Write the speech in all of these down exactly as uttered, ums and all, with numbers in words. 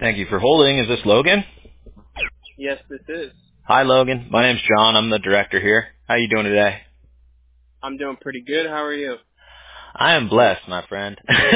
Thank you for holding. Is this Logan? Yes, this is. Hi, Logan. My name's John. I'm the director here. How are you doing today? I'm doing pretty good. How are you? I am blessed, my friend.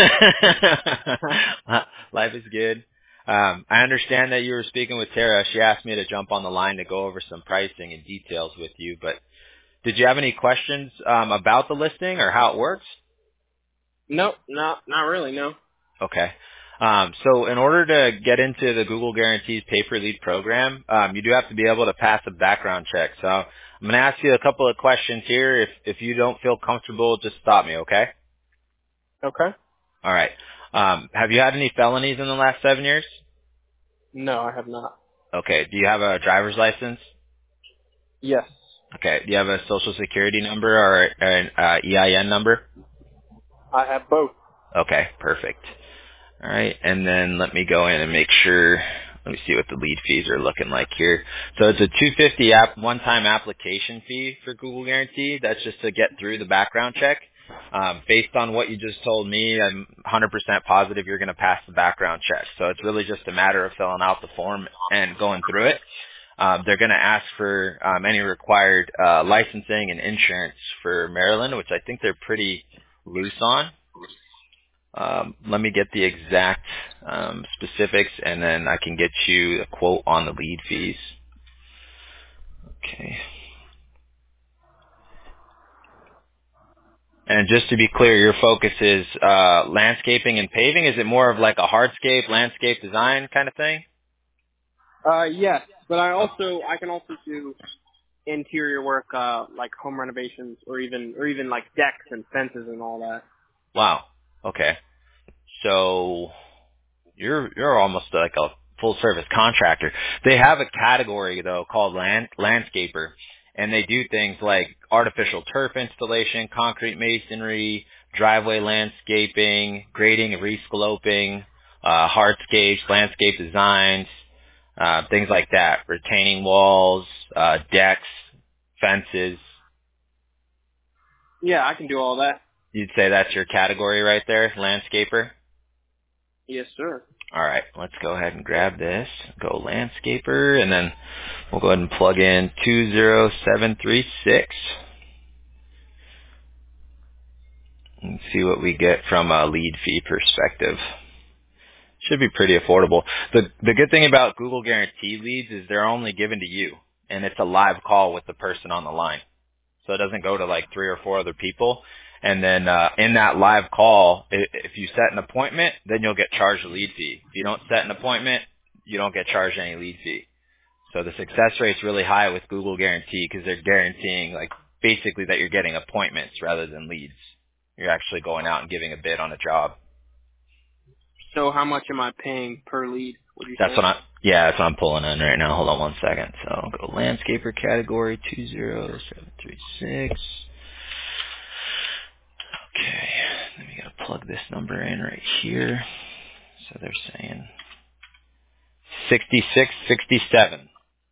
Life is good. Um, I understand that you were speaking with Tara. She asked me to jump on the line to go over some pricing and details with you. But did you have any questions um, about the listing or how it works? Nope, not not really. No. Okay. Um, so in order to get into the Google Guarantees pay-per-lead program, um, you do have to be able to pass a background check. So I'm going to ask you a couple of questions here. If if you don't feel comfortable, just stop me, okay? Okay. All right. Um, have you had any felonies in the last seven years? No, I have not. Okay. Do you have a driver's license? Yes, Okay. Do you have a social security number or an uh, E I N number? I have both. Okay. Perfect. All right, and then let me go in and make sure. Let me see what the lead fees are looking like here. So it's a two hundred fifty dollars app, one-time application fee for Google Guarantee. That's just to get through the background check. Um, based on what you just told me, I'm one hundred percent positive you're going to pass the background check. So it's really just a matter of filling out the form and going through it. Um, they're going to ask for um, any required uh, licensing and insurance for Maryland, which I think they're pretty loose on. Um, let me get the exact um, specifics, and then I can get you a quote on the lead fees. Okay. And just to be clear, your focus is uh, landscaping and paving. Is it more of like a hardscape, landscape design kind of thing? Uh, yes, but I also I can also do interior work, uh, like home renovations, or even or even like decks and fences and all that. Wow. Okay. So you're you're almost like a full service contractor. They have a category though called land landscaper, and they do things like artificial turf installation, concrete masonry, driveway landscaping, grading and rescoping, uh, hardscapes, landscape designs, uh, things like that, retaining walls, uh, decks, fences. Yeah, I can do all that. You'd say that's your category right there, landscaper? Yes, sir. All right, let's go ahead and grab this. Go landscaper, and then we'll go ahead and plug in two zero seven three six and see what we get from a lead fee perspective. Should be pretty affordable. The the good thing about Google Guarantee leads is they're only given to you, and it's a live call with the person on the line. So it doesn't go to like three or four other people. And then uh, in that live call, i- if you set an appointment, then you'll get charged a lead fee. If you don't set an appointment, you don't get charged any lead fee. So the success rate's really high with Google Guarantee because they're guaranteeing like basically that you're getting appointments rather than leads. You're actually going out and giving a bid on a job. So how much am I paying per lead? Would you That's say? what I yeah, that's what I'm pulling in right now. Hold on one second. So I'll go landscaper category two zero seven three six. Okay, then we gotta plug this number in right here. So they're saying sixty-six sixty-seven.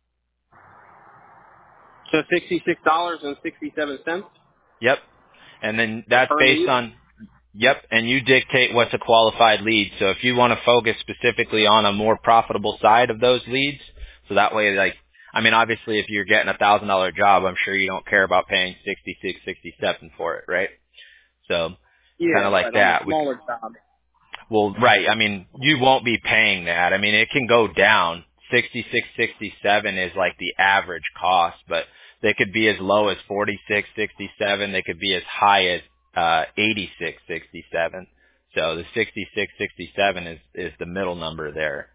So sixty-six dollars and sixty-seven cents Yep. And then that's per based lead. on, yep, and you dictate what's a qualified lead. So if you want to focus specifically on a more profitable side of those leads, so that way, like, I mean, obviously if you're getting a thousand dollar job, I'm sure you don't care about paying sixty-six sixty-seven for it, right? So kind Yeah, of like but on a that. We smaller job. Well, right. I mean, you won't be paying that. I mean, it can go down. sixty-six sixty-seven is like the average cost, but they could be as low as forty-six sixty-seven. They could be as high as uh eighty-six sixty-seven. So the sixty-six sixty-seven is is the middle number there.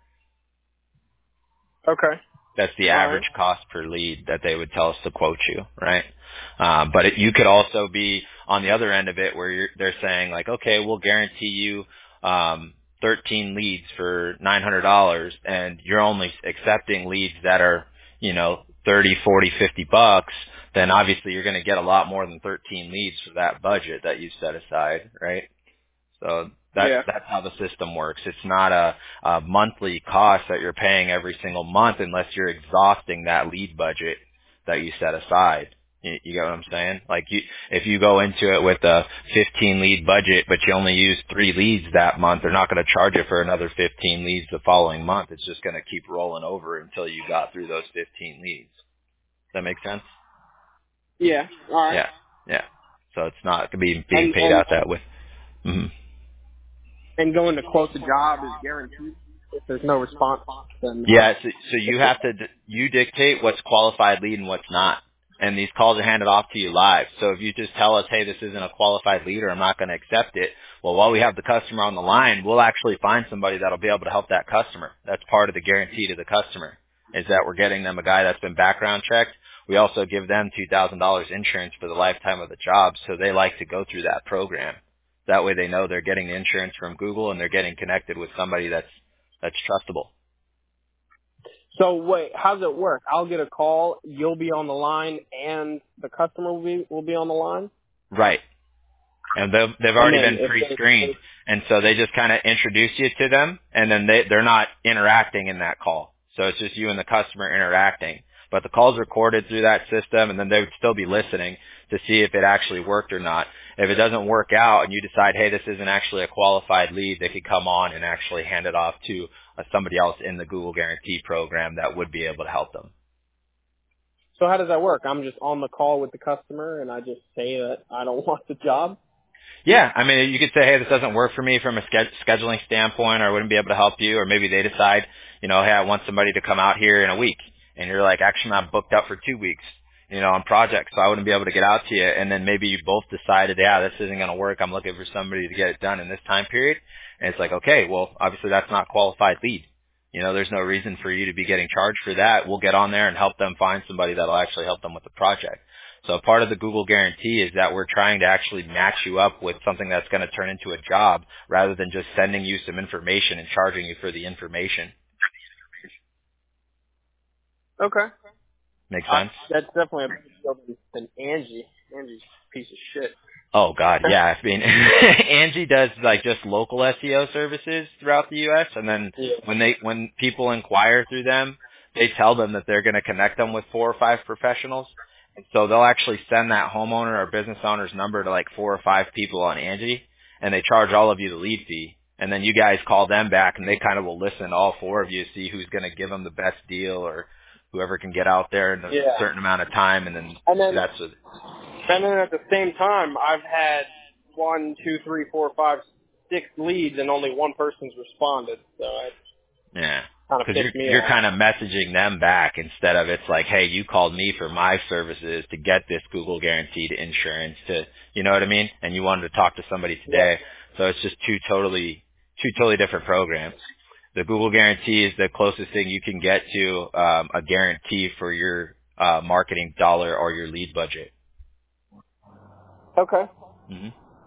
Okay. That's the All right. average cost per lead that they would tell us to quote you, right? Um, but it, you could also be on the other end of it where you're, they're saying like, okay, we'll guarantee you um, thirteen leads for nine hundred dollars, and you're only accepting leads that are, you know, thirty, forty, fifty bucks. Then obviously you're going to get a lot more than thirteen leads for that budget that you set aside, right? So that's Yeah. that's how the system works. It's not a, a monthly cost that you're paying every single month unless you're exhausting that lead budget that you set aside. You, you get what I'm saying? Like you, if you go into it with a fifteen lead budget, but you only use three leads that month, they're not going to charge you for another fifteen leads the following month. It's just going to keep rolling over until you got through those fifteen leads. Does that make sense? Yeah. All right. Yeah. Yeah. So it's not going to be being And paid and out that way. Mm-hmm. and going to quote the job is guaranteed. If there's no response, then uh, Yeah, so, so you have to, you dictate what's qualified lead and what's not. And these calls are handed off to you live. So if you just tell us, hey, this isn't a qualified lead or I'm not going to accept it, well, while we have the customer on the line, we'll actually find somebody that'll be able to help that customer. That's part of the guarantee to the customer, is that we're getting them a guy that's been background checked. We also give them two thousand dollars insurance for the lifetime of the job, so they like to go through that program. That way they know they're getting the insurance from Google and they're getting connected with somebody that's that's trustable. so wait, how does it work? I'll get a call, you'll be on the line, and the customer will be will be on the line. Right. And they've, they've And already then been if pre-screened. they, And so they just kind of introduce you to them, and then they, they're not interacting in that call. So it's just you and the customer interacting. But the call's recorded through that system, and then they would still be listening to see if it actually worked or not. If it doesn't work out and you decide, hey, this isn't actually a qualified lead, they could come on and actually hand it off to uh, somebody else in the Google Guarantee program that would be able to help them. so how does that work? I'm just on the call with the customer, and I just say that I don't want the job. Yeah, I mean, you could say, hey, this doesn't work for me from a sched- scheduling standpoint, or I wouldn't be able to help you, or maybe they decide, you know, hey, I want somebody to come out here in a week, and you're like, actually, I'm booked up for two weeks, you know, on projects, so I wouldn't be able to get out to you, and then maybe you both decided, yeah, this isn't going to work, I'm looking for somebody to get it done in this time period, and it's like, okay, well, obviously that's not qualified lead. You know, there's no reason for you to be getting charged for that. We'll get on there and help them find somebody that'll actually help them with the project. So part of the Google guarantee is that we're trying to actually match you up with something that's going to turn into a job rather than just sending you some information and charging you for the information. Okay. Make Uh, sense? that's definitely a better deal than, than Angie. Angie's a piece of shit. Oh God, yeah. I mean, Angie does like just local S E O services throughout the U S and then Yeah. when they, when people inquire through them, they tell them that they're going to connect them with four or five professionals. And so they'll actually send that homeowner or business owner's number to like four or five people on Angie, and they charge all of you the lead fee. And then you guys call them back, and they kind of will listen to all four of you, see who's going to give them the best deal, or whoever can get out there in a Yeah. certain amount of time, and then And then, that's what. and then at the same time, I've had one, two, three, four, five, six leads, and only one person's responded. So it Yeah. kind of Because you're pissed me you're off. kind of messaging them back instead of it's like, hey, you called me for my services to get this Google guaranteed insurance to, you know what I mean? And you wanted to talk to somebody today. So it's just two totally two totally different programs. The Google guarantee is the closest thing you can get to um, a guarantee for your uh, marketing dollar or your lead budget. Okay. hmm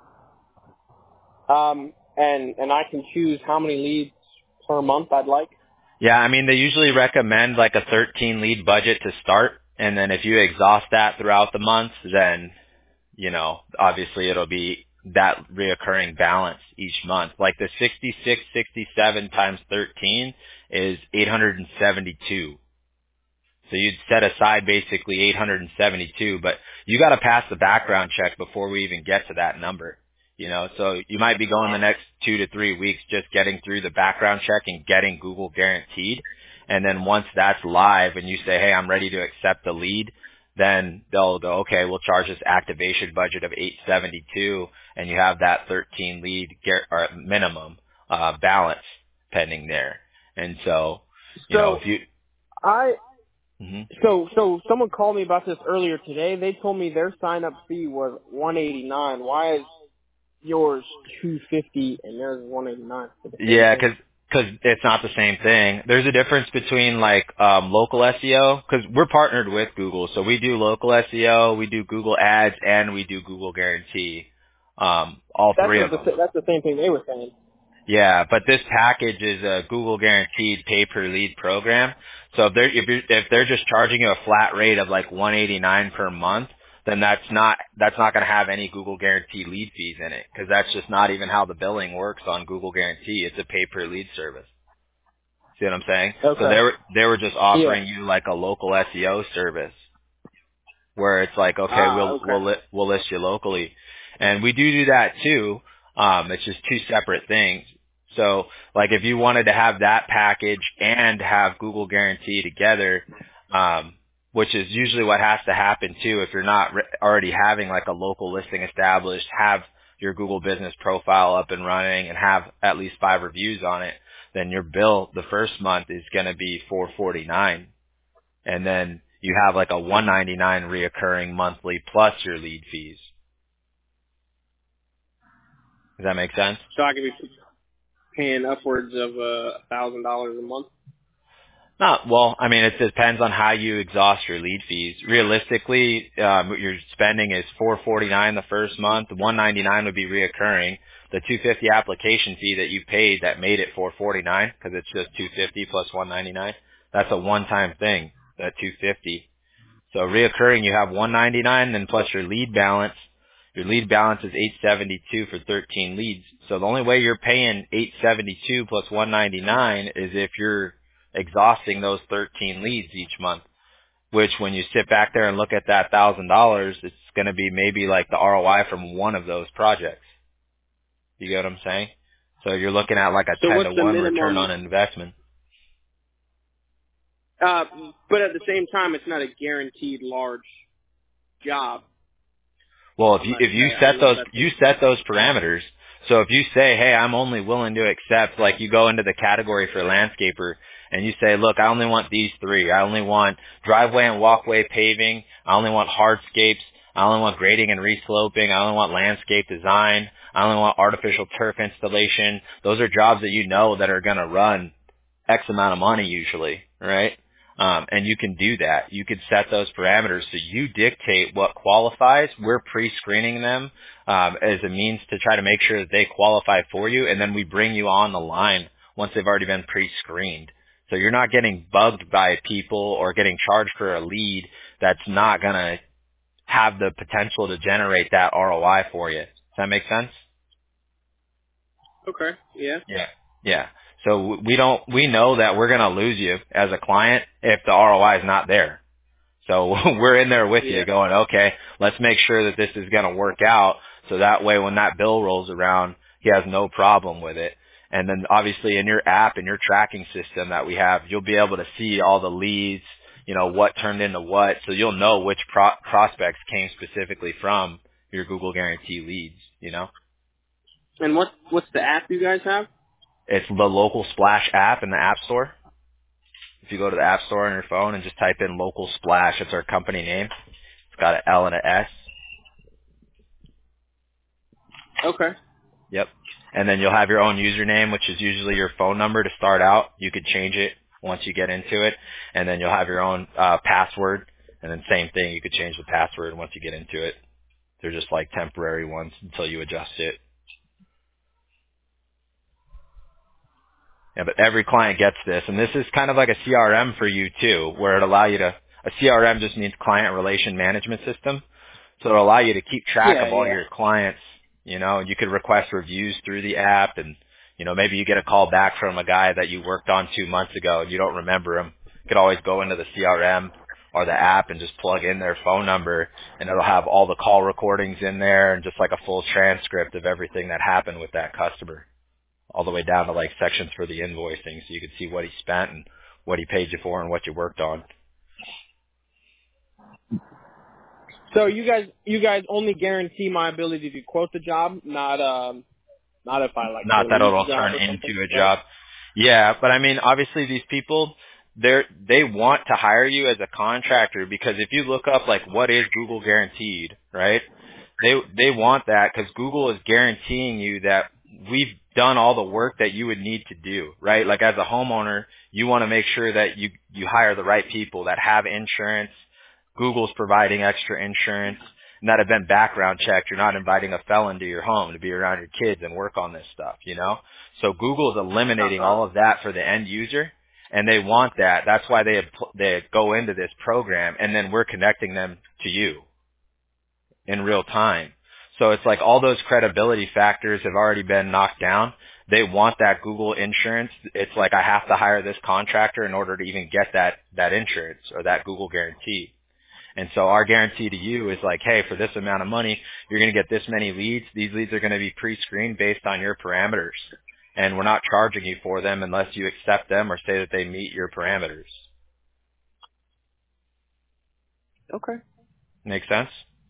Um, and and I can choose how many leads per month I'd like. Yeah, I mean, they usually recommend like a thirteen lead budget to start. And then if you exhaust that throughout the month, then you know, obviously it'll be that reoccurring balance each month. Like the sixty-six sixty-seven times thirteen is eight hundred seventy-two. So you'd set aside basically eight hundred seventy-two, but you got to pass the background check before we even get to that number. You know, so you might be going the next two to three weeks just getting through the background check and getting Google guaranteed. And then once that's live and you say, hey, I'm ready to accept the lead, then they'll go, okay, we'll charge this activation budget of eight seventy-two, and you have that thirteen lead gar- or minimum uh, balance pending there. And so, you know, So if you, I hmm so so someone called me about this earlier today. They told me their sign up fee was one eighty-nine. Why is yours two fifty and theirs is one eighty-nine for the same yeah, thing? because because it's not the same thing. There's a difference between like um, local S E O, because we're partnered with Google, so we do local S E O, we do Google Ads, and we do Google Guarantee, um, all That's three what of the them. that's the same thing they were saying. Yeah, but this package is a Google guaranteed pay per lead program. So if they're if you're, if they're just charging you a flat rate of like one eighty-nine per month, then that's not that's not going to have any Google guarantee lead fees in it, because that's just not even how the billing works on Google Guarantee. It's a pay per lead service. See what I'm saying? So Okay. they were they were just Yeah. offering you like a local S E O service. where it's like, okay, Ah, we'll okay. we'll li- we'll list you locally, and we do do that too. Um, it's just two separate things. So, like, if you wanted to have that package and have Google Guarantee together, um, which is usually what has to happen too, if you're not re- already having like a local listing established, have your Google Business profile up and running, and have at least five reviews on it, then your bill the first month is going to be four forty-nine, and then you have like a one ninety-nine reoccurring monthly plus your lead fees. Does that make sense? So I could be paying upwards of a thousand dollars a month. Not well. I mean, it depends on how you exhaust your lead fees. Realistically, um, what your spending is four forty-nine the first month. The one ninety-nine would be reoccurring. The two fifty application fee that you paid that made it four forty-nine, because it's just two fifty plus one ninety-nine. That's a one-time thing. That two fifty. So reoccurring, you have one ninety-nine, then plus your lead balance. Your lead balance is eight seventy-two for thirteen leads. So the only way you're paying eight seventy-two plus one ninety-nine is if you're exhausting those thirteen leads each month. Which, when you sit back there and look at that thousand dollars, it's going to be maybe like the R O I from one of those projects. You get what I'm saying? So you're looking at like a So ten what's to the one return minimum? on investment. Uh, but at the same time, it's not a guaranteed large job. Well, if I'm you not. if you I, I set don't know if those that's you set those parameters. So if you say, hey, I'm only willing to accept, like you go into the category for landscaper and you say, look, I only want these three. I only want driveway and walkway paving. I only want hardscapes. I only want grading and resloping. I only want landscape design. I only want artificial turf installation. Those are jobs that you know that are going to run X amount of money usually, right? Um, and you can do that. You can set those parameters so you dictate what qualifies. We're pre-screening them um, as a means to try to make sure that they qualify for you, and then we bring you on the line once they've already been pre-screened. So you're not getting bugged by people or getting charged for a lead that's not going to have the potential to generate that R O I for you. Does that make sense? okay. Yeah. Yeah. Yeah. So we don't, we know that we're going to lose you as a client if the R O I is not there. So we're in there with you Yeah. going, okay, let's make sure that this is going to work out. So that way when that bill rolls around, he has no problem with it. And then obviously in your app and your tracking system that we have, you'll be able to see all the leads, you know, what turned into what. So you'll know which pro- prospects came specifically from your Google Guarantee leads, you know. And what what's the app you guys have? It's the Local Splash app in the App Store. If you go to the App Store on your phone and just type in Local Splash, it's our company name. It's got an L and an S. Okay. Yep. And then you'll have your own username, which is usually your phone number to start out. You could change it once you get into it. And then you'll have your own uh, password. And then same thing, you could change the password once you get into it. They're just like temporary ones until you adjust it. Yeah, but every client gets this. And this is kind of like a C R M for you too, where it allow you to, a C R M just means client relation management system. So it'll allow you to keep track Yeah. of all Yeah. your clients. You know, you could request reviews through the app, and, you know, maybe you get a call back from a guy that you worked on two months ago and you don't remember him. You could always go into the C R M or the app and just plug in their phone number, and it'll have all the call recordings in there and just like a full transcript of everything that happened with that customer, all the way down to like sections for the invoicing, so you could see what he spent and what he paid you for and what you worked on. So you guys you guys only guarantee my ability to quote the job, not um not if I like go Not that lead the it'll job turn or something, into a right? job. Yeah, but I mean, obviously these people, they're, they want to hire you as a contractor, because if you look up like what is Google Guaranteed, right? They, they want that because Google is guaranteeing you that we've done all the work that you would need to do, right? Like as a homeowner, you want to make sure that you, you hire the right people that have insurance. Google's providing extra insurance and that have been background checked. You're not inviting a felon to your home to be around your kids and work on this stuff, you know? So Google's Uh eliminating huh. all of that for the end user, and they want that. That's why they they go into this program, and then we're connecting them to you in real time. So it's like all those credibility factors have already been knocked down. They want that Google insurance. It's like I have to hire this contractor in order to even get that that insurance or that Google guarantee. And so our guarantee to you is like, hey, for this amount of money, you're going to get this many leads. These leads are going to be pre-screened based on your parameters. And we're not charging you for them unless you accept them or say that they meet your parameters. Okay. Make sense?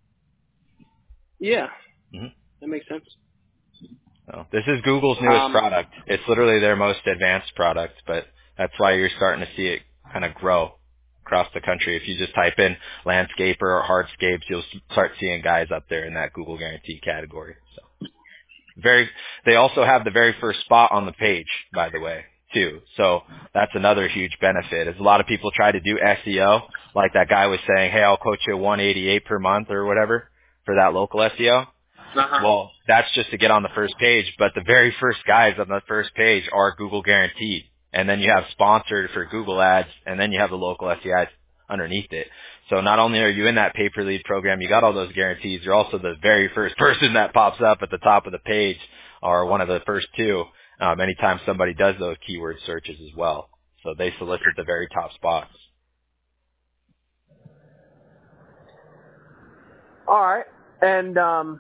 Yeah, Mm-hmm. that makes sense. So this is Google's newest Um, product. It's literally their most advanced product, but that's why you're starting to see it kind of grow across the country. If you just type in landscaper or hardscapes, you'll start seeing guys up there in that Google Guarantee category. So very, they also have the very first spot on the page, by the way, too. So that's another huge benefit. As a lot of people try to do S E O, like that guy was saying, hey, I'll quote you one eighty-eight per month or whatever for that local S E O. uh-huh. Well, that's just to get on the first page, but the very first guys on the first page are Google guaranteed. And then you have sponsored for Google ads, and then you have the local S E Os underneath it. So not only are you in that pay-per-lead program, you got all those guarantees, you're also the very first person that pops up at the top of the page, or one of the first two, um, anytime somebody does those keyword searches as well. So they solicit the very top spots. All right. And um,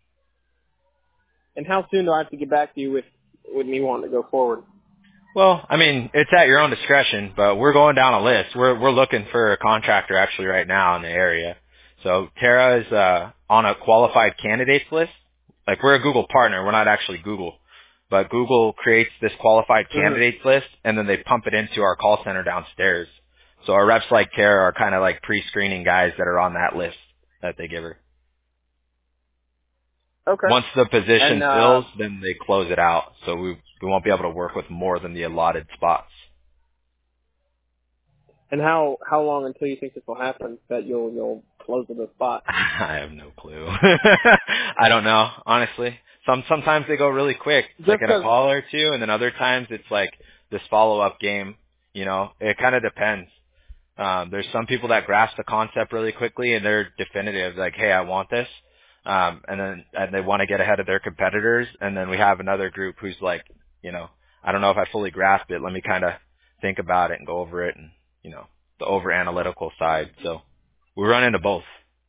and how soon do I have to get back to you with with me wanting to go forward? Well, I mean, it's at your own discretion, but we're going down a list. We're we're looking for a contractor actually right now in the area. So Terra is uh, on a qualified candidates list. Like we're a Google partner, we're not actually Google, but Google creates this qualified Mm-hmm. candidates list, and then they pump it into our call center downstairs. So our reps like Terra are kind of like pre-screening guys that are on that list that they give her. Okay. Once the position And uh, fills, then they close it out. So we we won't be able to work with more than the allotted spots. and how how long until you think this will happen that you'll you'll close the spot? I have no clue. I don't know, honestly. Some sometimes they go really quick, Just like in a because. call or two, and then other times it's like this follow up game. You know, it kind of depends. Um, there's some people that grasp the concept really quickly and they're definitive, like, hey, I want this, um, and then and they want to get ahead of their competitors. And then we have another group who's like, you know, I don't know if I fully grasp it. Let me kind of think about it and go over it, and you know, the over analytical side. So we run into both.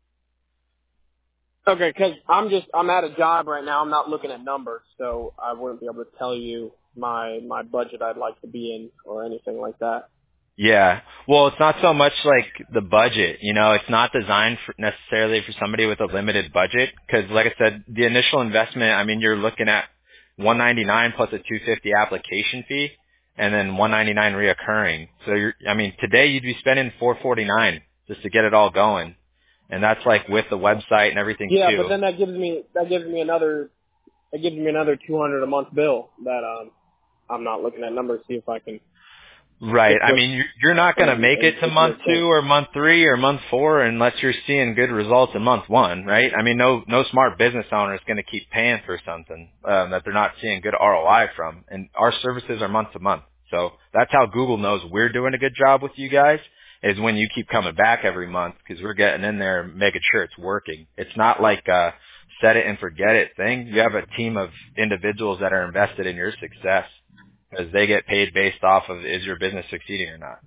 Okay, because I'm just I'm at a job right now. I'm not looking at numbers, so I wouldn't be able to tell you my my budget I'd like to be in or anything like that. Yeah. Well, it's not so much like the budget, you know, it's not designed for necessarily for somebody with a limited budget. Cause like I said, the initial investment, I mean, you're looking at one ninety-nine plus a two fifty application fee and then one ninety-nine reoccurring. So you're, I mean, today you'd be spending four forty-nine just to get it all going. And that's like with the website and everything Yeah, but too. then that gives me that gives me another that gives me another two hundred a month bill that um I'm not looking at numbers to see if I can Right. stick I with mean, you're you're not going to and, make and it to if you're month cool. two or month three or month four unless you're seeing good results in month one, right? I mean, no no smart business owner is going to keep paying for something um, that they're not seeing good R O I from. And our services are month to month, so that's how Google knows we're doing a good job with you guys. Is when you keep coming back every month because we're getting in there and making sure it's working. It's not like a set it and forget it thing. You have a team of individuals that are invested in your success, because they get paid based off of is your business succeeding or not.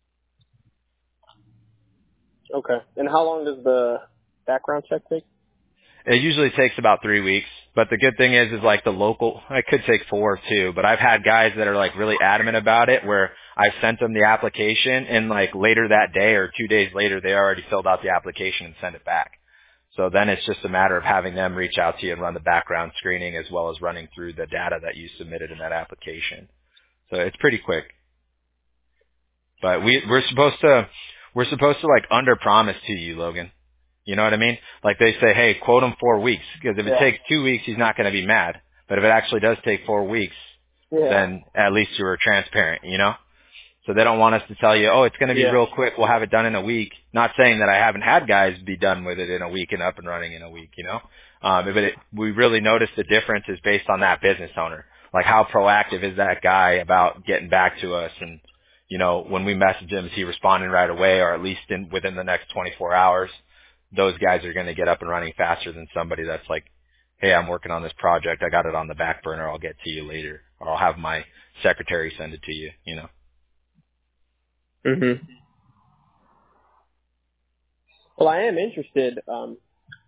Okay. And how long does the background check take? It usually takes about three weeks, but the good thing is, is like the local, it could take four too, but I've had guys that are like really adamant about it where I've sent them the application and like later that day or two days later, they already filled out the application and sent it back. So then it's just a matter of having them reach out to you and run the background screening as well as running through the data that you submitted in that application. So it's pretty quick. But we we're supposed to we're supposed to like under promise to you, Logan. You know what I mean? Like they say, hey, quote him four weeks because if it Yeah. takes two weeks, he's not going to be mad. But if it actually does take four weeks, Yeah. then at least you were transparent. You know? So they don't want us to tell you, oh, it's going to be Yeah. real quick. We'll have it done in a week. Not saying that I haven't had guys be done with it in a week and up and running in a week. You know? Um, but it, we really notice the difference is based on that business owner. Like how proactive is that guy about getting back to us and you know, when we message him, is he responding right away or at least in within the next twenty-four hours? Those guys are going to get up and running faster than somebody that's like, hey, I'm working on this project. I got it on the back burner. I'll get to you later. Or I'll have my secretary send it to you, you know. Mhm. Well, I am interested. Um,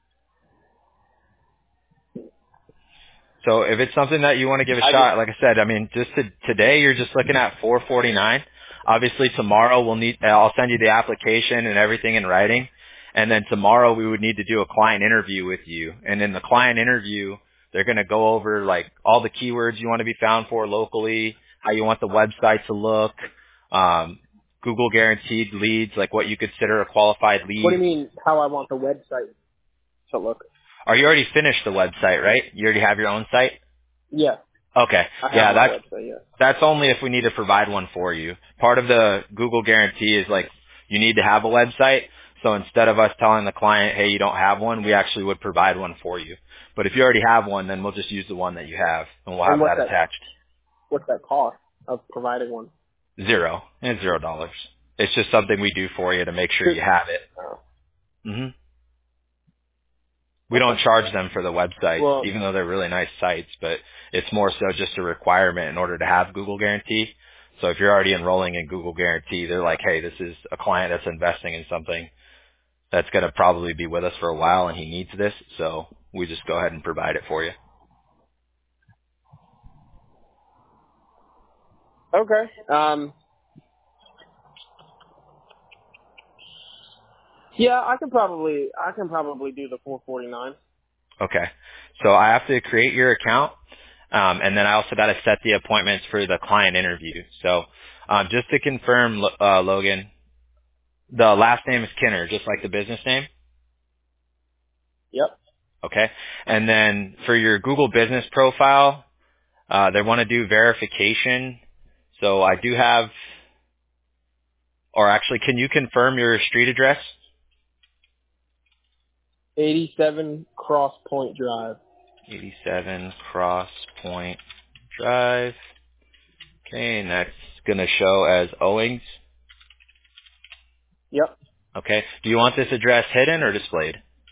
So if it's something that you want to give a I just shot, like I said, I mean, just to, today you're just looking at four forty-nine. Obviously tomorrow we'll need, I'll send you the application and everything in writing. And then tomorrow we would need to do a client interview with you. And in the client interview, they're going to go over like all the keywords you want to be found for locally, how you want the website to look, um, Google guaranteed leads, like what you consider a qualified what do lead. you mean? How I want the website to look? Or you already finished the website, right? You already have your own site? Yeah, Okay. I have Yeah, my that's website. Yeah. that's only if we need to provide one for you. Part of the Google guarantee is like you need to have a website. So instead of us telling the client, hey, you don't have one, we actually would provide one for you. But if you already have one, then we'll just use the one that you have and we'll And have what's that that? attached. What's that cost of providing one? Zero. It's zero dollars. It's just something we do for you to make sure Sure. you have it. Oh, hmm We don't okay. charge them for the websites, Well, even though they're really nice sites, but it's more so just a requirement in order to have Google Guarantee. So if you're already enrolling in Google Guarantee, they're like, hey, this is a client that's investing in something that's going to probably be with us for a while and he needs this. So we just go ahead and provide it for you. okay. Um, yeah, I can probably I can probably do the four forty-nine. Okay. So I have to create your account. Um, and then I also got to set the appointments for the client interview. So um, just to confirm, Lo- uh, Logan, the last name is Kinner, just like the business name. Yep. Okay. And then for your Google business profile, uh, they want to do verification. So I do have, or actually, can you confirm your street address? eighty-seven Cross Point Drive. eighty-seven Cross Point Drive. Okay, and that's going to show as Owings. Yep. Okay. Do you want this address hidden or displayed?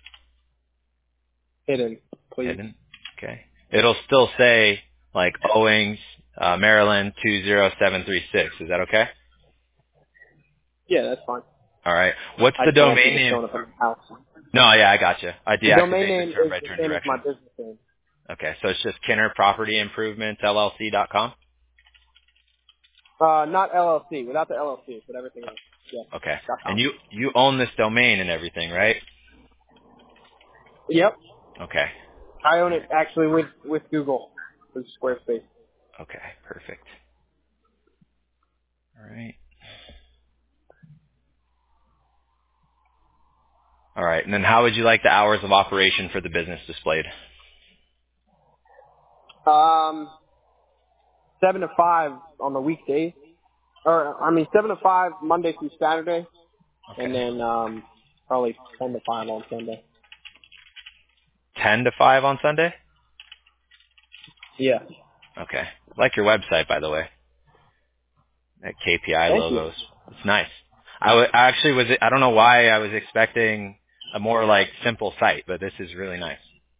Hidden, please. Hidden. Okay. It'll still say like Owings, uh, Maryland two zero seven three six. Is that okay? Yeah, that's fine. All right. What's I the just don't want domain people name? showing up at my house. No, yeah, I gotcha. I The domain deactivate the name turn is by the turn same as my directions. business name. Okay, so it's just Kinner Property Improvements L L C dot com. Uh, not L L C, without the L L C, but everything else. Yeah. Okay, Dot and com. you you own this domain and everything, right? Yep. Okay. I own All it right. actually with with Google, with Squarespace. Okay, perfect. All right. All right, and then how would you like the hours of operation for the business displayed? Um, seven to five on the weekdays, or I mean seven to five Monday through Saturday, and Okay. then um probably ten to five on Sunday. ten to five on Sunday? Yeah. Okay. I like your website, by the way. That K P I Thank you. logos. It's nice. I, w- I actually was, I don't know why I was expecting a more like simple site, but this is really nice.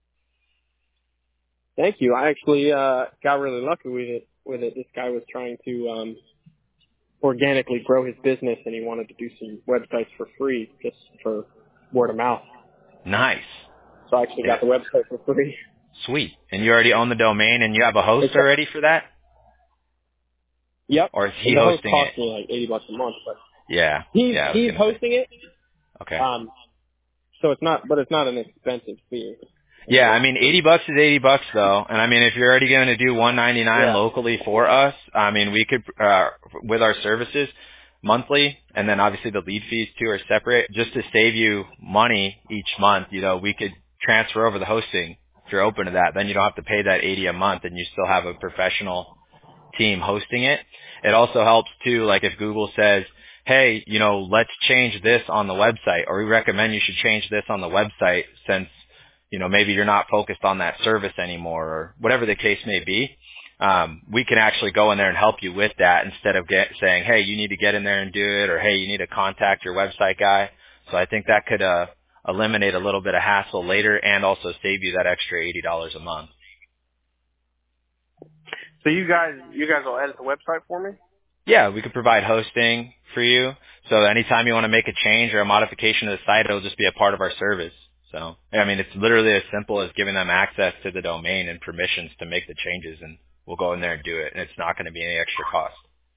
Thank you. I actually uh got really lucky with it. With it, this guy was trying to um organically grow his business, and he wanted to do some websites for free, just for word of mouth. Nice. So I actually Yeah. got the website for free. Sweet. And you already own the domain and you have a host It's, already for that? yep. Or is he And the host hosting it? cost me like eighty bucks a month, but Yeah. he's Yeah, I was he's going to say. hosting it. Okay. Um, so it's not, but it's not an expensive fee. It's Yeah, I just, mean, eighty bucks is eighty bucks though. And I mean, if you're already going to do one ninety-nine yeah. locally for us, I mean, we could, uh, with our services monthly, and then obviously the lead fees too are separate, just to save you money each month, you know, we could transfer over the hosting if you're open to that. Then you don't have to pay that eighty a month and you still have a professional team hosting it. It also helps too, like if Google says, hey, you know, let's change this on the website, or we recommend you should change this on the website since, you know, maybe you're not focused on that service anymore, or whatever the case may be. Um, we can actually go in there and help you with that instead of get, saying, hey, you need to get in there and do it, or hey, you need to contact your website guy. So I think that could uh, eliminate a little bit of hassle later and also save you that extra eighty dollars a month. So you guys, you guys will edit the website for me? Yeah, we could provide hosting for you. So anytime you want to make a change or a modification to the site, it'll just be a part of our service. So, I mean, it's literally as simple as giving them access to the domain and permissions to make the changes, and we'll go in there and do it, and it's not going to be any extra cost.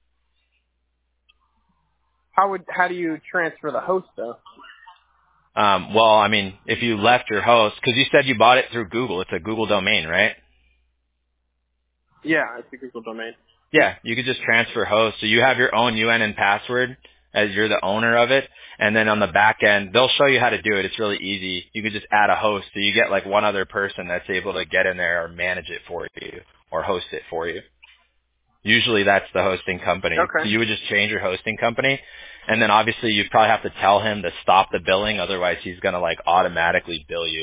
How would how do you transfer the host though? Um, well, I mean, if you left your host, because you said you bought it through Google, it's a Google domain, right? Yeah, it's a Google domain. Yeah, you could just transfer host. So you have your own U N and password as you're the owner of it. And then on the back end, they'll show you how to do it. It's really easy. You could just add a host. So you get like one other person that's able to get in there or manage it for you or host it for you. Usually that's the hosting company. So Okay. you would just change your hosting company. And then obviously you probably have to tell him to stop the billing. Otherwise he's going to like automatically bill you.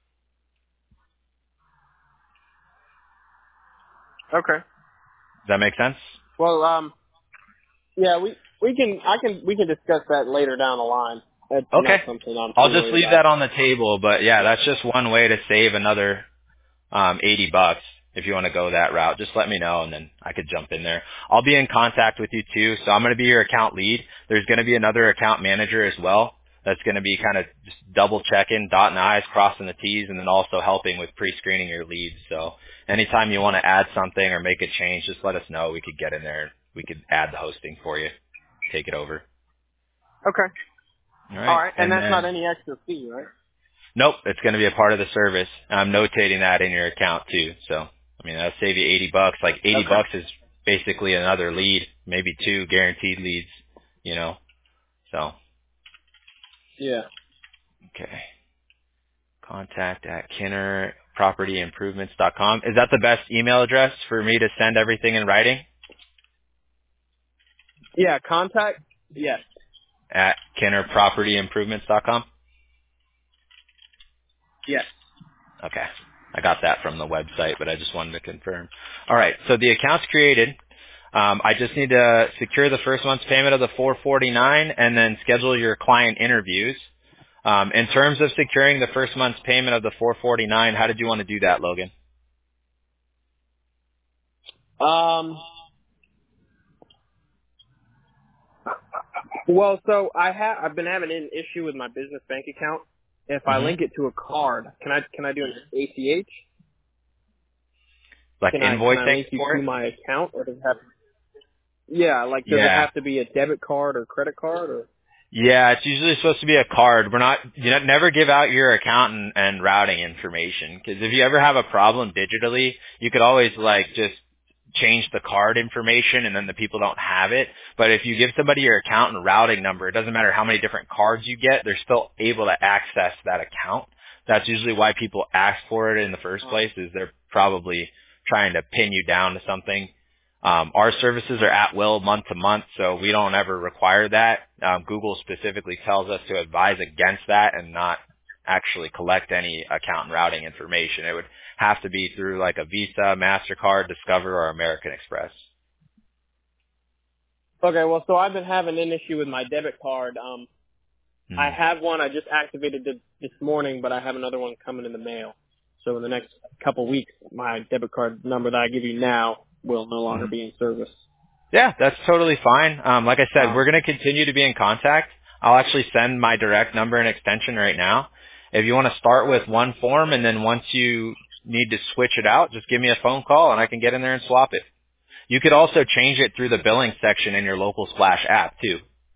Okay. Does that make sense? Well, um, yeah, we we can I can we can discuss that later down the line. That's not Okay. something I'm I'll too just worried leave about. that on the table. But yeah, that's just one way to save another um, eighty bucks if you want to go that route. Just let me know and then I could jump in there. I'll be in contact with you too. So I'm going to be your account lead. There's going to be another account manager as well. That's going to be kind of just double checking, dotting the I's, crossing the T's, and then also helping with pre-screening your leads. So anytime you want to add something or make a change, just let us know. We could get in there. We could add the hosting for you. Take it over. Okay. All All right. right, and And that's not then any extra fee, right? nope, it's going to be a part of the service. I'm notating that in your account too. So, I mean, that'll save you eighty bucks. Like eighty Okay. bucks is basically another lead, maybe two guaranteed leads, you know. So, Yeah. okay. Contact at kinner property improvements dot com. Is that the best email address for me to send everything in writing? Yeah. Contact. Yes. At kinner property improvements dot com? Yes. Okay. I got that from the website, but I just wanted to confirm. All right. So the account's created. Um, I just need to secure the first month's payment of the four forty-nine and then schedule your client interviews. Um, in terms of securing the first month's payment of the four forty-nine, how did you want to do that, Logan? Um. Well, so I have I've been having an issue with my business bank account. If I hmm link it to a card, can I can I do an A C H? Like Can I can I invoicing link you for to it? my account, or does it have? Yeah, like does it Yeah. have to be a debit card or credit card or? Yeah, it's usually supposed to be a card. We're not, you know, never give out your account and, and routing information. Because if you ever have a problem digitally, you could always like just change the card information and then the people don't have it. But if you give somebody your account and routing number, it doesn't matter how many different cards you get, they're still able to access that account. That's usually why people ask for it in the first place, is they're probably trying to pin you down to something. Um, our services are at will month to month, so we don't ever require that. Um, Google specifically tells us to advise against that and not actually collect any account and routing information. It would have to be through like a Visa, MasterCard, Discover, or American Express. Okay, well, so I've been having an issue with my debit card. Um, I Hmm. have one I just activated it this morning, but I have another one coming in the mail. So in the next couple weeks, my debit card number that I give you now will no longer Hmm. be in service. Yeah, that's totally fine. Um, like I said, Um, we're going to continue to be in contact. I'll actually send my direct number and extension right now. If you want to start with one form and then once you need to switch it out, just give me a phone call and I can get in there and swap it. You could also change it through the billing section in your local Splash app too.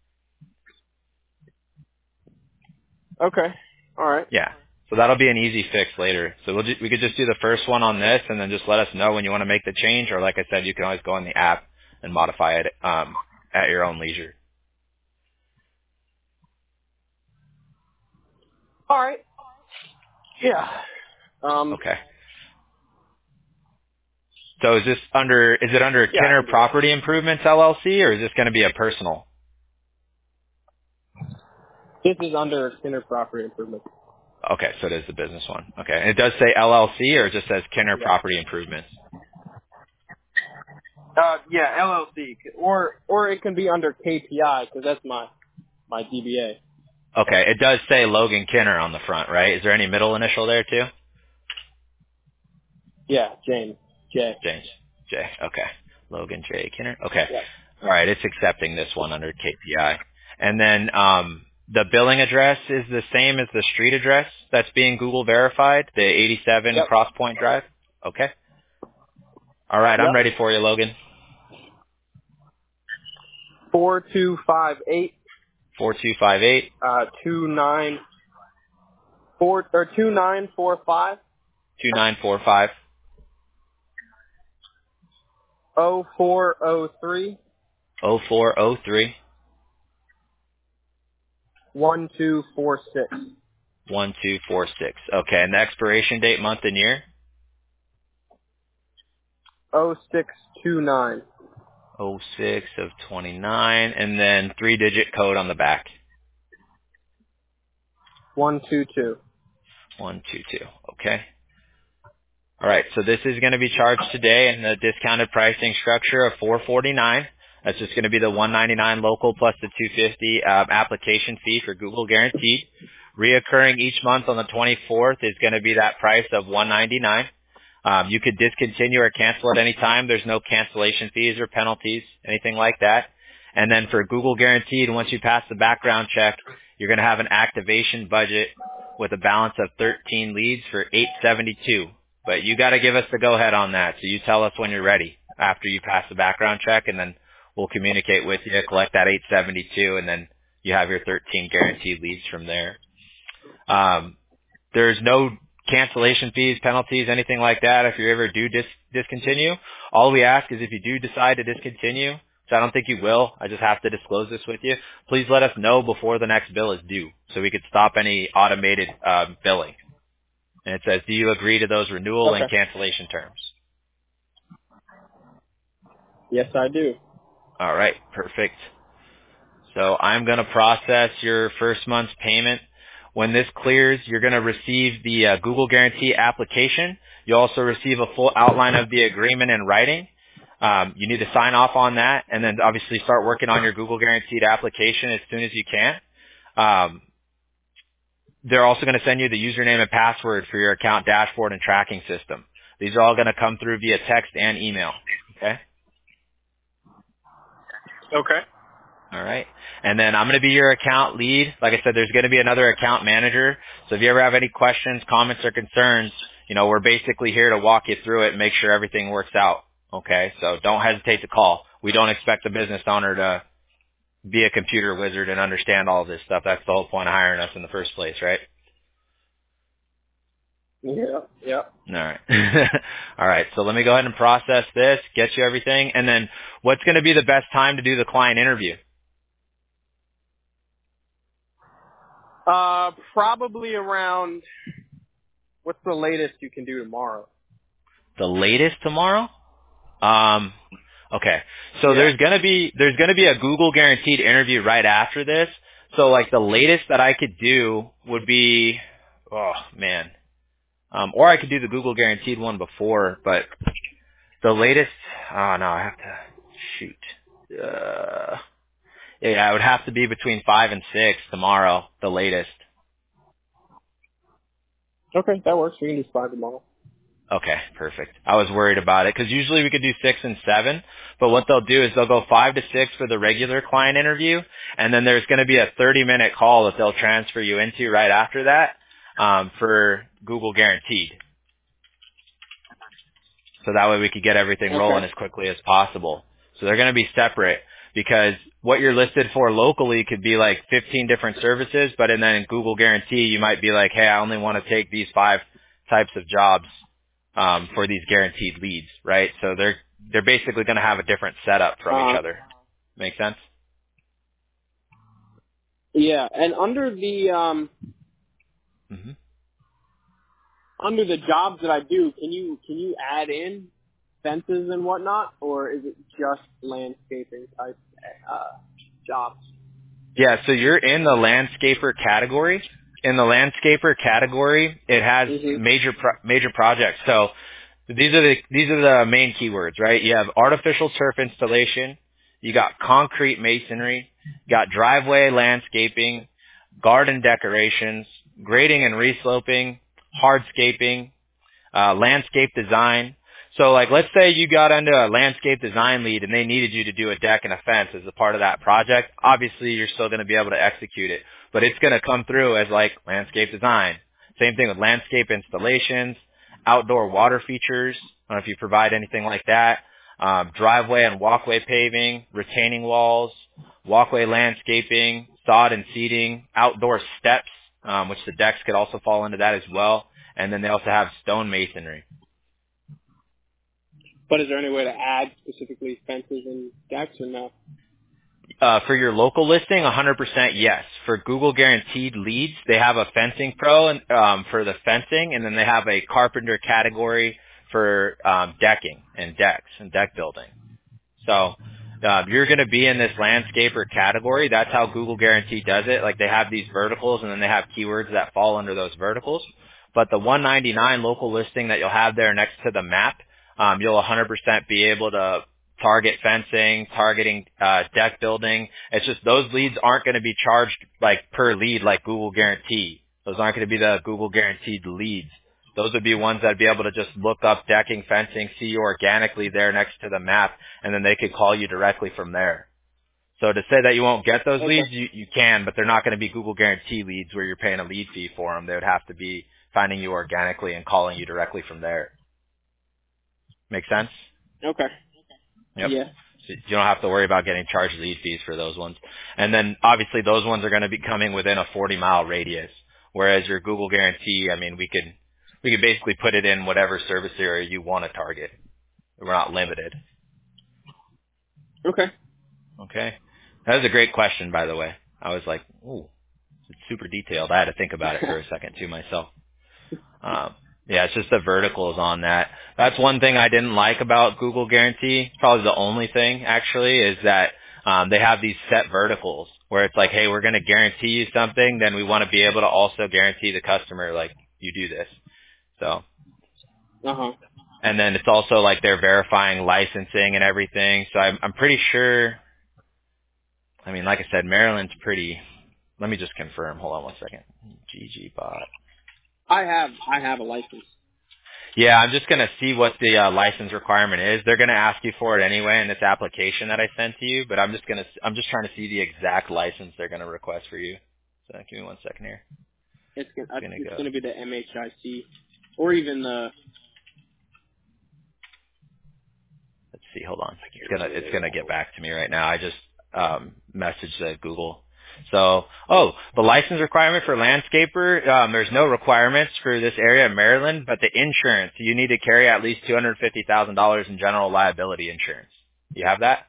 okay, all right. Yeah. So that'll be an easy fix later. So we'll ju- we could just do the first one on this and then just let us know when you want to make the change, or like I said, you can always go in the app and modify it um, at your own leisure. All right. Yeah. Um, Okay. So is this under, is it under yeah, I Kinner can do that. Property Improvements L L C, or is this going to be a personal? This is under Skinner Property Improvement. Okay, so it is the business one. Okay. And it does say L L C, or it just says Kinner Yeah. Property Improvements? Uh, yeah, L L C, or or it can be under K P I because that's my my D B A. Okay. It does say Logan Kinner on the front, right? Is there any middle initial there too? Yeah, James J. James. J. Okay. Logan J. Kinner. Okay. Yeah. All right, it's accepting this one under K P I. And then um, the billing address is the same as the street address that's being Google verified, the eighty-seven Yep. Cross Point Drive? Okay. All right, I'm Yep. ready for you, Logan. Four two five eight four two five eight, uh two nine four or two nine four five two nine four five, oh four oh three oh four oh three, one two four six one two four six. Okay, and the expiration date, month, and year? oh six two nine oh six of twenty-nine, and then three-digit code on the back. one two two. one two two. Okay. All right, so this is going to be charged today in the discounted pricing structure of four forty-nine. That's just going to be the one ninety-nine local plus the two fifty um, application fee for Google Guaranteed. Reoccurring each month on the twenty-fourth is going to be that price of one ninety-nine. Um, you could discontinue or cancel at any time. There's no cancellation fees or penalties, anything like that. And then for Google Guaranteed, once you pass the background check, you're going to have an activation budget with a balance of thirteen leads for eight seventy-two. But you got to give us the go-ahead on that. So you tell us when you're ready after you pass the background check, and then we'll communicate with you, collect that eight seventy-two, and then you have your thirteen guaranteed leads from there. Um, there's no cancellation fees, penalties, anything like that if you ever do dis- discontinue. All we ask is if you do decide to discontinue, which I don't think you will, I just have to disclose this with you, please let us know before the next bill is due so we could stop any automated uh, billing. And it says, do you agree to those renewal Okay. and cancellation terms? Yes, I do. All right, perfect. So I'm going to process your first month's payment. When this clears, you're going to receive the uh, Google Guarantee application. You'll also receive a full outline of the agreement in writing. Um, you need to sign off on that and then obviously start working on your Google Guaranteed application as soon as you can. Um, They're also going to send you the username and password for your account dashboard and tracking system. These are all going to come through via text and email. Okay? Okay. All right. And then I'm going to be your account lead. Like I said, there's going to be another account manager. So if you ever have any questions, comments, or concerns, you know, we're basically here to walk you through it and make sure everything works out. Okay? So don't hesitate to call. We don't expect the business owner to be a computer wizard and understand all of this stuff. That's the whole point of hiring us in the first place, right? Yeah. Yeah. All right. All right. So let me go ahead and process this, get you everything, and then what's going to be the best time to do the client interview? Uh, probably around. What's the latest you can do tomorrow? The latest tomorrow? Um, okay. So Yeah. there's gonna be there's gonna be a Google Guaranteed interview right after this. So like the latest that I could do would be, oh man, um, or I could do the Google Guaranteed one before, but the latest. Oh no, I have to shoot. Uh, yeah, it would have to be between five and six tomorrow, the latest. Okay, that works. We can do five tomorrow. Okay, perfect. I was worried about it because usually we could do six and seven, but what they'll do is they'll go five to six for the regular client interview, and then there's going to be a thirty minute call that they'll transfer you into right after that um, for Google Guaranteed. So that way we could get everything Okay. rolling as quickly as possible. So they're going to be separate because what you're listed for locally could be like fifteen different services, but and then in Google Guarantee you might be like, hey, I only want to take these five types of jobs. Um, for these guaranteed leads, right? So they're they're basically going to have a different setup from Uh, each other. Make sense? Yeah, and under the um Mm-hmm. under the jobs that I do, can you can you add in fences and whatnot, or is it just landscaping type uh, jobs? Yeah. So you're in the landscaper category. In the landscaper category, it has Mm-hmm. major pro- major projects. So these are the these are the main keywords, right? You have artificial turf installation. You got concrete masonry. You got driveway landscaping, garden decorations, grading and resloping, hardscaping, uh, landscape design. So like, let's say you got into a landscape design lead and they needed you to do a deck and a fence as a part of that project. Obviously, you're still going to be able to execute it, but it's going to come through as like landscape design. Same thing with landscape installations, outdoor water features. I don't know if you provide anything like that. Um, driveway and walkway paving, retaining walls, walkway landscaping, sod and seating, outdoor steps, um, which the decks could also fall into that as well. And then they also have stone masonry. But is there any way to add specifically fences and decks or no? Uh, for your local listing, one hundred percent yes. For Google Guaranteed leads, they have a fencing pro and, um, for the fencing, and then they have a carpenter category for um, decking and decks and deck building. So uh, you're going to be in this landscaper category. That's how Google Guaranteed does it. Like they have these verticals, and then they have keywords that fall under those verticals. But the one ninety-nine local listing that you'll have there next to the map, um, you'll one hundred percent be able to target fencing, targeting uh, deck building. It's just those leads aren't going to be charged like per lead like Google Guarantee. Those aren't going to be the Google Guaranteed leads. Those would be ones that'd be able to just look up decking, fencing, see you organically there next to the map, and then they could call you directly from there. So to say that you won't get those Okay. leads, you, you can, but they're not going to be Google Guarantee leads where you're paying a lead fee for them. They would have to be finding you organically and calling you directly from there. Make sense? Okay. Yep. Yeah. So you don't have to worry about getting charged lead fees for those ones. And then obviously those ones are going to be coming within a forty mile radius. Whereas your Google Guarantee, I mean, we could, we could basically put it in whatever service area you want to target. We're not limited. Okay. Okay. That was a great question, by the way. I was like, ooh, it's super detailed. I had to think about it for a second too myself. Um, yeah, it's just the verticals on that. That's one thing I didn't like about Google Guarantee. It's probably the only thing actually is that um, they have these set verticals where it's like, hey, we're going to guarantee you something, then we want to be able to also guarantee the customer like you do this. So, Uh-huh. and then it's also like they're verifying licensing and everything. So I'm, I'm pretty sure. I mean, like I said, Maryland's pretty. Let me just confirm. Hold on one second. G G bot. I have I have a license. Yeah, I'm just gonna see what the uh, license requirement is. They're gonna ask you for it anyway in this application that I sent to you. But I'm just gonna. I'm just trying to see the exact license they're gonna request for you. So give me one second here. It's gonna It's gonna it's go. gonna be the M H I C or even the. Let's see. Hold on. It's gonna. It's gonna get back to me right now. I just um, messaged uh, Google. So, oh, the license requirement for landscaper, um, there's no requirements for this area of Maryland, but the insurance, you need to carry at least two hundred fifty thousand dollars in general liability insurance. You have that?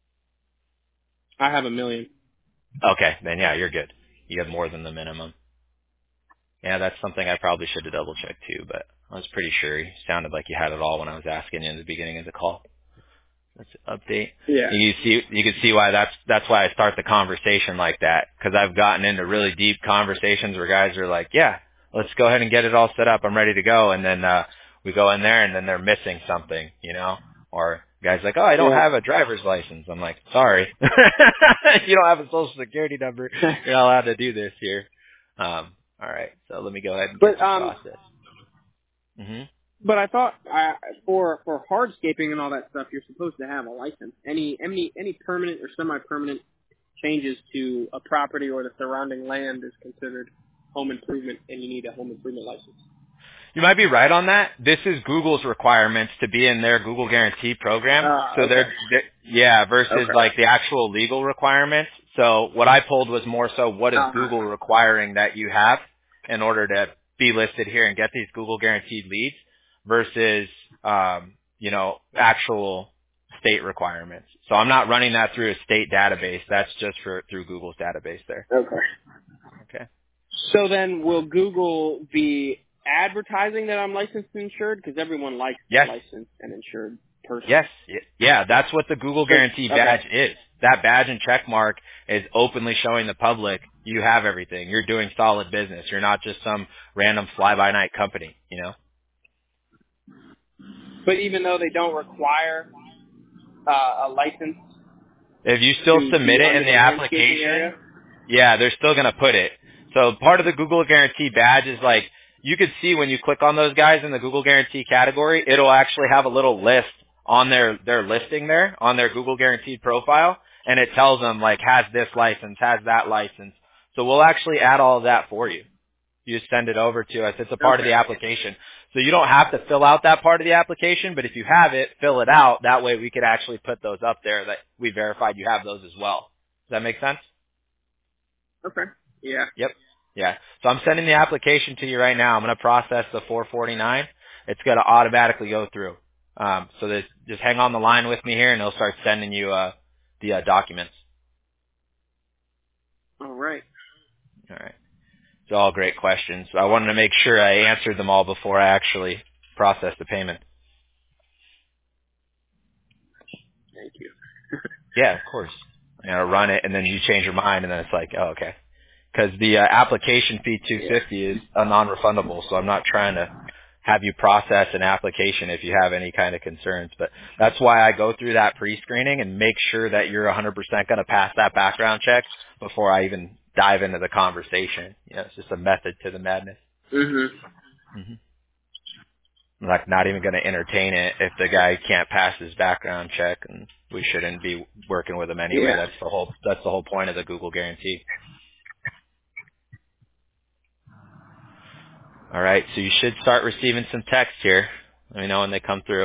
I have a million. Okay, then yeah, you're good. You have more than the minimum. Yeah, that's something I probably should have double checked too, but I was pretty sure you sounded like you had it all when I was asking you in the beginning of the call. Let's update. Yeah. You see, you can see why that's that's why I start the conversation like that, because I've gotten into really deep conversations where guys are like, "Yeah, let's go ahead and get it all set up. I'm ready to go," and then uh, we go in there and then they're missing something, you know, or guys like, "Oh, I don't Yeah. have a driver's license." I'm like, "Sorry, you don't have a social security number. You're not allowed to do this here." Um, all right, so let me go ahead and get But you um, processed. Mm-hmm. but I thought I, for for hardscaping and all that stuff, you're supposed to have a license. Any any any permanent or semi-permanent changes to a property or the surrounding land is considered home improvement, and you need a home improvement license. You might be right on that. This is Google's requirements to be in their Google Guarantee program. Ah, So okay. they're, they're yeah, versus Okay. like the actual legal requirements. So what I pulled was more so what is Uh-huh. Google requiring that you have in order to be listed here and get these Google Guaranteed leads versus, um, you know, actual state requirements. So I'm not running that through a state database. That's just for through Google's database there. Okay. Okay. So then, will Google be advertising that I'm licensed and insured? Because everyone likes Yes. a licensed and insured person. Yes. Y- Yeah, that's what the Google Guarantee Okay. badge is. That badge and check mark is openly showing the public you have everything. You're doing solid business. You're not just some random fly-by-night company, you know? But even though they don't require uh, a license If you still to submit be it under in the the landscaping application, area, yeah, they're still going to put it. So part of the Google Guarantee badge is like, you could see when you click on those guys in the Google Guarantee category, it'll actually have a little list on their, their listing there, on their Google Guaranteed profile, and it tells them, like, has this license, has that license. So we'll actually add all of that for you. You just send it over to us. It's a part Okay. of the application. So you don't have to fill out that part of the application, but if you have it, fill it out. That way we could actually put those up there that we verified you have those as well. Does that make sense? Okay. Yeah. Yep. Yeah. So I'm sending the application to you right now. I'm going to process the four forty-nine. It's going to automatically go through. Um, so this, just hang on the line with me here, and it'll start sending you uh, the uh, documents. All right. All right. It's all great questions. I wanted to make sure I answered them all before I actually processed the payment. Thank you. Yeah, of course. You know, run it, and then you change your mind, and then it's like, oh, okay. Because the uh, application fee two hundred fifty dollars is a non-refundable, so I'm not trying to have you process an application if you have any kind of concerns. But that's why I go through that pre-screening and make sure that you're one hundred percent going to pass that background check before I even dive into the conversation. You know, it's just a method to the madness. Mhm. hmm I'm like not even going to entertain it if the guy can't pass his background check, and we shouldn't be working with him anyway. Yeah. That's the whole that's the whole point of the Google Guarantee. All right, so you should start receiving some text here. Let me know when they come through.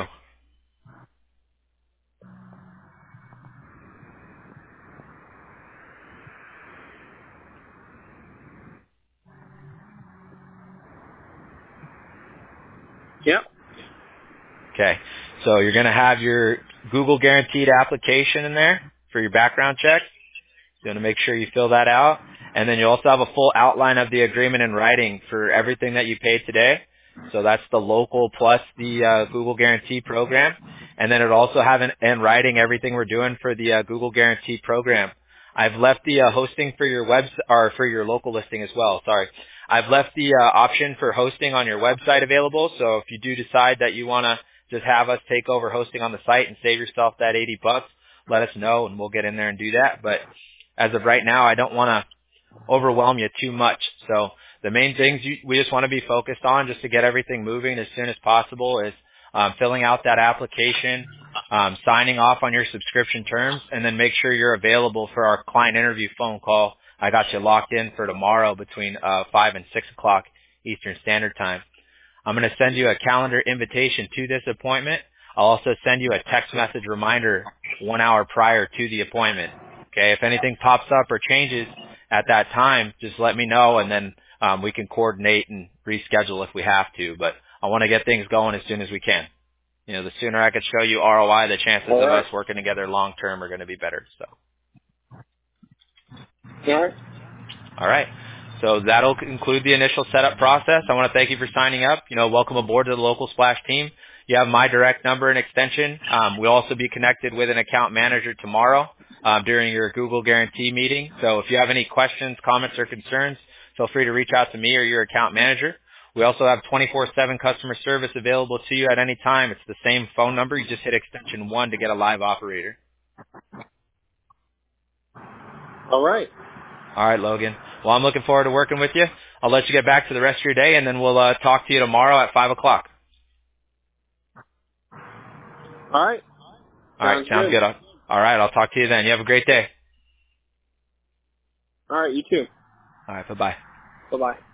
Yep. Okay, so you're going to have your Google Guaranteed application in there for your background check. You want to make sure you fill that out. And then you also have a full outline of the agreement in writing for everything that you paid today. So that's the local plus the uh, Google Guarantee program. And then it also have in, in writing everything we're doing for the uh, Google Guarantee program. I've left the uh, hosting for your web or for your local listing as well. Sorry. I've left the uh, option for hosting on your website available. So if you do decide that you want to just have us take over hosting on the site and save yourself that eighty bucks, let us know and we'll get in there and do that. But as of right now, I don't want to overwhelm you too much. So the main things you, we just want to be focused on just to get everything moving as soon as possible is um, filling out that application, um, signing off on your subscription terms, and then make sure you're available for our client interview phone call. I got you locked in for tomorrow between uh, five and six o'clock Eastern Standard Time. I'm going to send you a calendar invitation to this appointment. I'll also send you a text message reminder one hour prior to the appointment. Okay, if anything pops up or changes at that time, just let me know, and then um, we can coordinate and reschedule if we have to. But I want to get things going as soon as we can. You know, the sooner I can show you R O I, the chances All of right. us working together long term are going to be better. So, All right. all right. So that'll conclude the initial setup process. I want to thank you for signing up. You know, welcome aboard to the Local Splash team. You have my direct number and extension. Um, we'll also be connected with an account manager tomorrow um, during your Google Guarantee meeting. So if you have any questions, comments, or concerns, feel free to reach out to me or your account manager. We also have twenty-four seven customer service available to you at any time. It's the same phone number. You just hit extension one to get a live operator. All right. All right, Logan. Well, I'm looking forward to working with you. I'll let you get back to the rest of your day, and then we'll uh, talk to you tomorrow at five o'clock. All right. All right, Sounds sounds good. good. All right, I'll talk to you then. You have a great day. All right. You too. All right, bye-bye. Bye bye.